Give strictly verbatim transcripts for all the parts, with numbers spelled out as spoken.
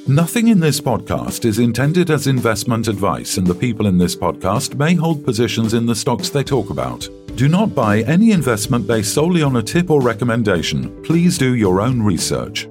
Nothing in this podcast is intended as investment advice, and the people in this podcast may hold positions in the stocks they talk about. Do not buy any investment based solely on a tip or recommendation. Please do your own research.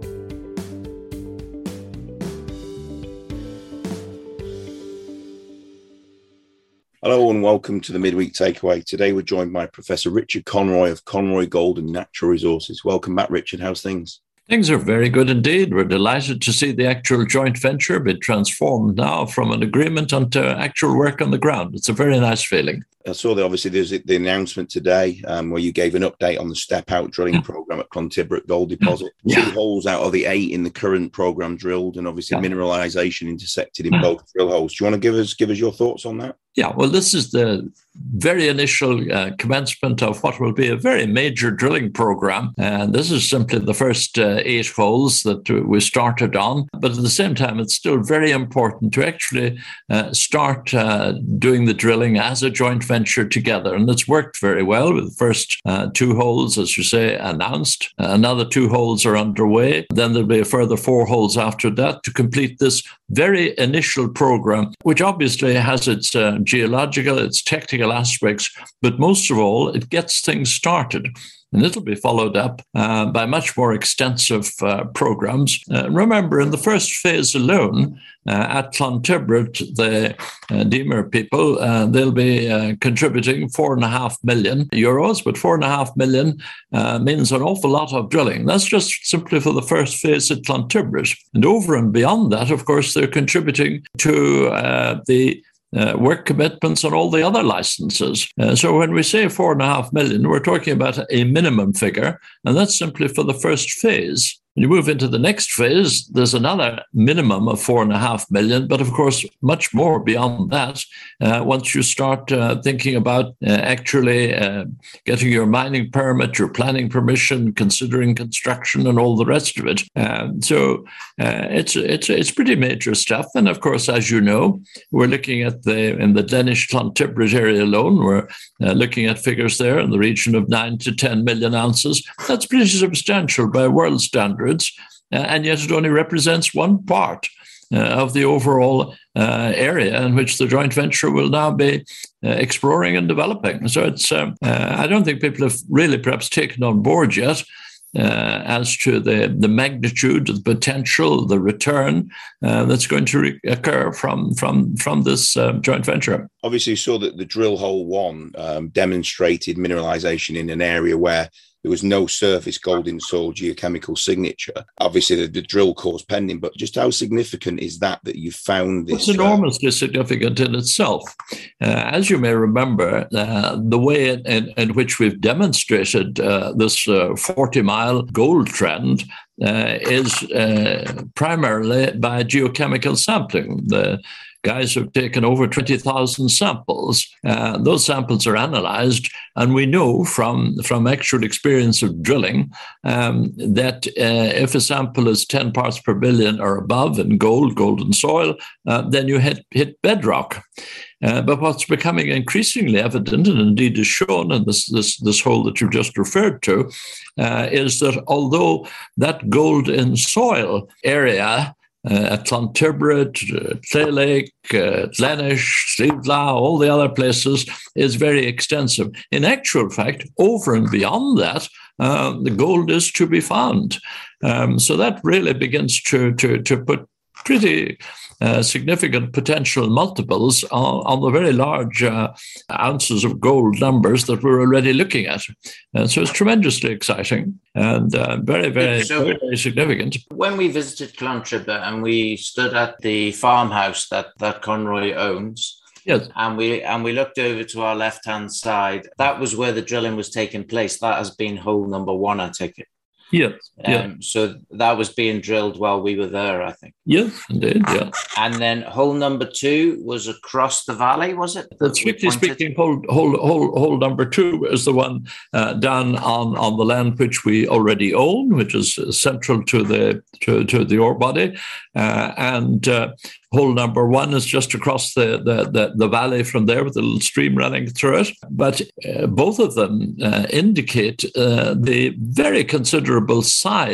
Hello and welcome to the Midweek Takeaway. Today we're joined by Professor Richard Conroy of Conroy Gold and Natural Resources. Welcome back, Richard. How's things? Things are very good indeed. We're delighted to see the actual joint venture be transformed now from an agreement onto actual work on the ground. It's a very nice feeling. I saw that obviously there's the announcement today um, where you gave an update on the step-out drilling mm. program at Clontibret Gold Deposit. Yeah. Two holes out of the eight in the current program drilled, and obviously yeah. mineralization intersected in yeah. both drill holes. Do you want to give us give us your thoughts on that? Yeah, well, this is the very initial uh, commencement of what will be a very major drilling program. And this is simply the first uh, eight holes that we started on. But at the same time, it's still very important to actually uh, start uh, doing the drilling as a joint venture together. And it's worked very well with the first uh, two holes, as you say, announced. Uh, another two holes are underway. Then there'll be a further four holes after that to complete this very initial program, which obviously has its uh, geological, its technical aspects, but most of all, it gets things started. And it'll be followed up uh, by much more extensive uh, programs. Uh, remember, in the first phase alone, uh, at Clontibret, the uh, D M E R people, uh, they'll be uh, contributing four and a half million euros, but four and a half million uh, means an awful lot of drilling. That's just simply for the first phase at Clontibret. And over and beyond that, of course, they're contributing to uh, the Uh, work commitments on all the other licenses. Uh, so when we say four and a half million, we're talking about a minimum figure, and that's simply for the first phase. When you move into the next phase, there's another minimum of four and a half million, but of course, much more beyond that. Uh, once you start uh, thinking about uh, actually uh, getting your mining permit, your planning permission, considering construction, and all the rest of it. Um, so uh, it's it's it's pretty major stuff. And of course, as you know, we're looking at the in the Danish Clontibret area alone, we're uh, looking at figures there in the region of nine to ten million ounces. That's pretty substantial by world standards. Uh, and yet it only represents one part uh, of the overall uh, area in which the joint venture will now be uh, exploring and developing. So it's um, uh, I don't think people have really perhaps taken on board yet uh, as to the, the magnitude, the potential, the return uh, that's going to re- occur from, from, from this uh, joint venture. Obviously, you saw that the drill hole one um, demonstrated mineralization in an area where there was no surface gold in soil geochemical signature. Obviously, the, the drill core's pending, but just how significant is that that you found this? It's enormously uh, significant in itself. Uh, as you may remember, uh, the way in, in, in which we've demonstrated uh, this uh, forty-mile gold trend uh, is uh, primarily by geochemical sampling. The guys have taken over twenty thousand samples. Uh, those samples are analyzed, and we know from, from actual experience of drilling um, that uh, if a sample is ten parts per billion or above in gold, golden soil, uh, then you hit, hit bedrock. Uh, but what's becoming increasingly evident, and indeed is shown in this, this, this hole that you've just referred to, uh, is that although that gold in soil area Uh, at Clontibret, uh, Clay Lake, uh, Glennish, Sleevelaw, all the other places, is very extensive. In actual fact, over and beyond that, uh, the gold is to be found. Um, so that really begins to, to, to put pretty uh, significant potential multiples on, on the very large uh, ounces of gold numbers that we're already looking at. And so it's tremendously exciting and uh, very, very, so very, very significant. When we visited Clontibret and we stood at the farmhouse that, that Conroy owns, yes, and we and we looked over to our left-hand side, that was where the drilling was taking place. That has been hole number one, I take it. Yes. Um, yeah. So that was being drilled while we were there, I think. Yes, indeed, yeah. And then hole number two was across the valley, was it? That strictly speaking, hole, hole, hole, hole number two is the one uh, down on, on the land which we already own, which is central to the to, to the ore body. Uh, and uh, hole number one is just across the, the, the, the valley from there with a little stream running through it. But uh, both of them uh, indicate uh, the very considerable size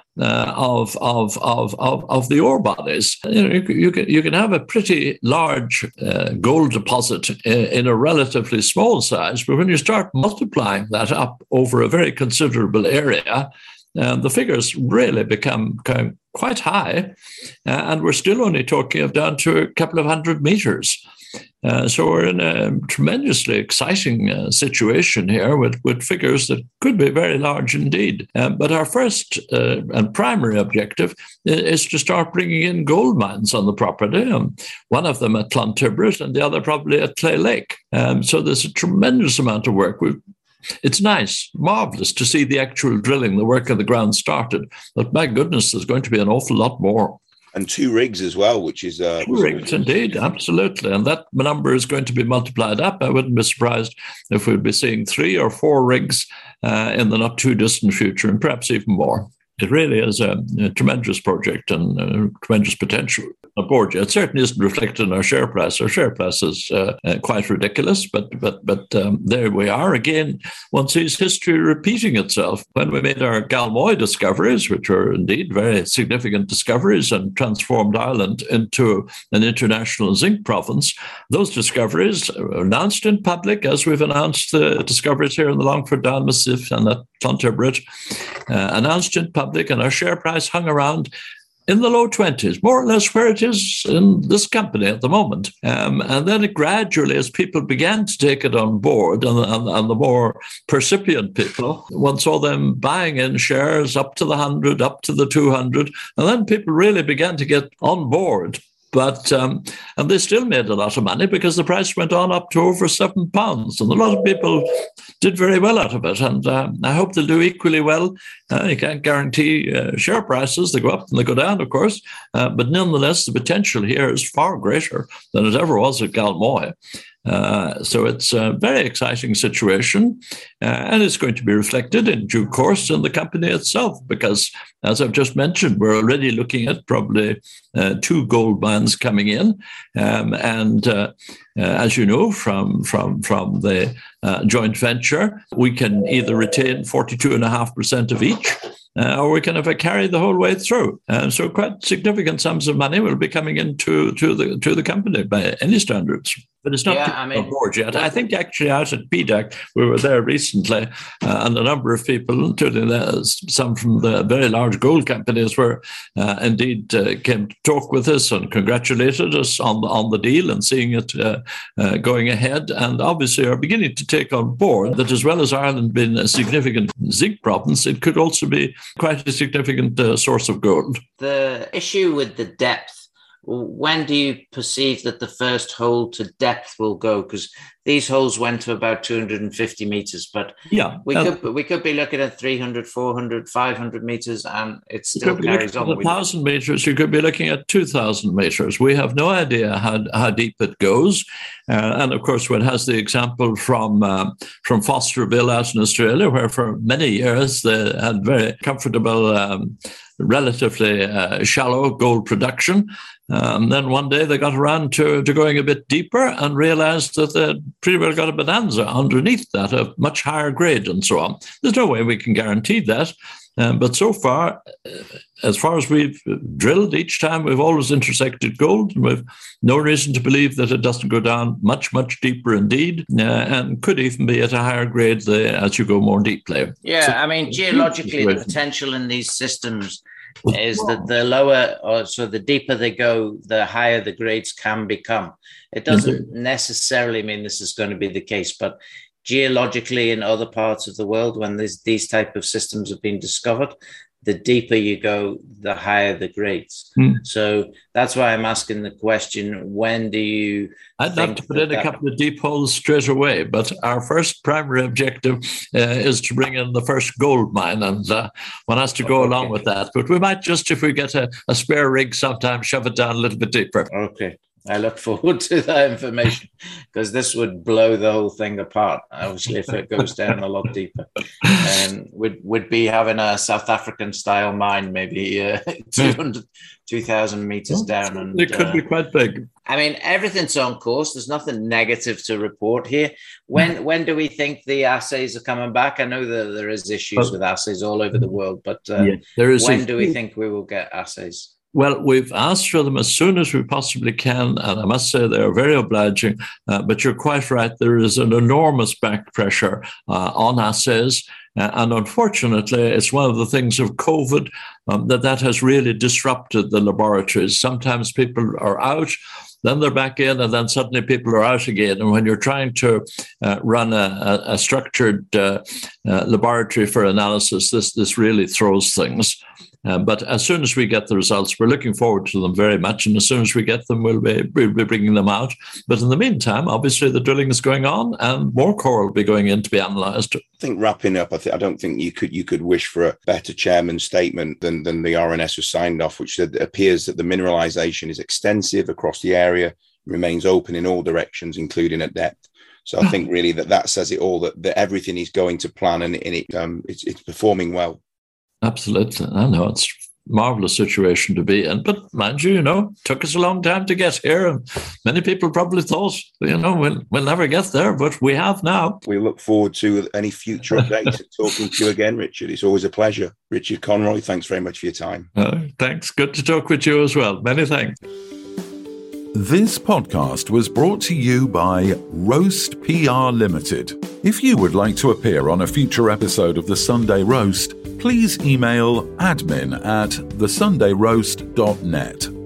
uh, of, of, of, of, of the ore bodies. You know, you, you, can, you can have a pretty large uh, gold deposit in, in a relatively small size, but when you start multiplying that up over a very considerable area, uh, the figures really become kind of quite high, uh, and we're still only talking of down to a couple of hundred meters. Uh, so we're in a tremendously exciting uh, situation here with, with figures that could be very large indeed. Um, but our first uh, and primary objective is to start bringing in gold mines on the property, um, one of them at Clontibret and the other probably at Clay Lake. Um, so there's a tremendous amount of work. We've It's nice, marvelous to see the actual drilling, the work of the ground started. But my goodness, there's going to be an awful lot more. And two rigs as well, which is... Uh, two rigs, indeed, absolutely. And that number is going to be multiplied up. I wouldn't be surprised if we'd be seeing three or four rigs uh, in the not-too-distant future, and perhaps even more. It really is a, a tremendous project and uh, tremendous potential. Aboard you. It certainly isn't reflected in our share price. Our share price is uh, uh, quite ridiculous, but but but um, there we are. Again, one sees history repeating itself. When we made our Galmoy discoveries, which were indeed very significant discoveries and transformed Ireland into an international zinc province, those discoveries were announced in public, as we've announced the discoveries here in the Longford Down Massif and at Clontibret, uh, announced in public, and our share price hung around in the low twenties, more or less where it is in this company at the moment. Um, and then it gradually, as people began to take it on board, and, and, and the more percipient people, one saw them buying in shares up to the one hundred, up to the two hundred, and then people really began to get on board. But um, and they still made a lot of money because the price went on up to over seven pounds, and a lot of people did very well out of it. And uh, I hope they'll do equally well. Uh, you can't guarantee uh, share prices; they go up and they go down, of course. Uh, but nonetheless, the potential here is far greater than it ever was at Galmoy. Uh, so it's a very exciting situation, uh, and it's going to be reflected in due course in the company itself, because, as I've just mentioned, we're already looking at probably uh, two gold mines coming in, um, and uh, uh, as you know from from from the uh, joint venture, we can either retain forty-two point five percent of each, Uh, or we can have a carry the whole way through. Uh, so quite significant sums of money will be coming into to the to the company by any standards. But it's not yeah, I mean, on board yet. I think actually out at P D A C, we were there recently, uh, and a number of people, including uh, some from the very large gold companies, were uh, indeed uh, came to talk with us and congratulated us on the, on the deal and seeing it uh, uh, going ahead, and obviously are beginning to take on board that as well as Ireland being a significant zinc province, it could also be quite a significant uh, source of gold. The issue with the depth, when do you perceive that the first hole to depth will go? Because these holes went to about two hundred fifty meters, but yeah, we uh, could we could be looking at three hundred, four hundred, five hundred meters, and it still carries on. At one thousand meters, you could be looking at two thousand meters. We have no idea how, how deep it goes. Uh, and of course, one has the example from uh, from Fosterville out in Australia, where for many years they had very comfortable, um, relatively uh, shallow gold production. Um, then one day they got around to, to going a bit deeper and realized that they'd pretty well got a bonanza underneath that, of much higher grade and so on. There's no way we can guarantee that. Um, but so far, as far as we've drilled each time, we've always intersected gold, and we've no reason to believe that it doesn't go down much, much deeper indeed, uh, and could even be at a higher grade the, as you go more deeply. Yeah, so, I mean, geologically, the potential in these systems is that the lower, or so the deeper they go, the higher the grades can become. It doesn't necessarily mean this is going to be the case, but geologically in other parts of the world, when this, these type of systems have been discovered, the deeper you go, the higher the grades. Mm. So that's why I'm asking the question, when do you I'd love to put in a couple of deep holes straight away, but our first primary objective uh, is to bring in the first gold mine, and uh, one has to go okay. along with that. But we might just, if we get a, a spare rig sometime, shove it down a little bit deeper. Okay. I look forward to that information because this would blow the whole thing apart. Obviously, if it goes down a lot deeper, and um, we'd would be having a South African style mine, maybe uh, two hundred, two thousand meters well, down, and it could uh, be quite big. I mean, everything's on course. There's nothing negative to report here. When when do we think the assays are coming back? I know that there is issues well, with assays all over the world, but uh, yeah, there is when a- do we think we will get assays? Well, we've asked for them as soon as we possibly can, and I must say they're very obliging. Uh, but you're quite right. There is an enormous back pressure uh, on assays. Uh, and unfortunately, it's one of the things of COVID um, that that has really disrupted the laboratories. Sometimes people are out, then they're back in, and then suddenly people are out again. And when you're trying to uh, run a, a, a structured uh, uh, laboratory for analysis, this, this really throws things. Uh, but as soon as we get the results, we're looking forward to them very much. And as soon as we get them, we'll be, we'll be bringing them out. But in the meantime, obviously, the drilling is going on and more core will be going in to be analysed. I think wrapping up, I, th- I don't think you could you could wish for a better chairman's statement than, than the R N S was signed off, which said it appears that the mineralisation is extensive across the area, remains open in all directions, including at depth. So I think really that that says it all, that, that everything is going to plan and, and it um, it's, it's performing well. Absolutely. I know it's a marvelous situation to be in. But mind you, you know, it took us a long time to get here. And many people probably thought, you know, we'll, we'll never get there, but we have now. We look forward to any future updates and talking to you again, Richard. It's always a pleasure. Richard Conroy, thanks very much for your time. Uh, thanks. Good to talk with you as well. Many thanks. This podcast was brought to you by Roast P R Limited. If you would like to appear on a future episode of The Sunday Roast, please email admin at the sunday roast dot net.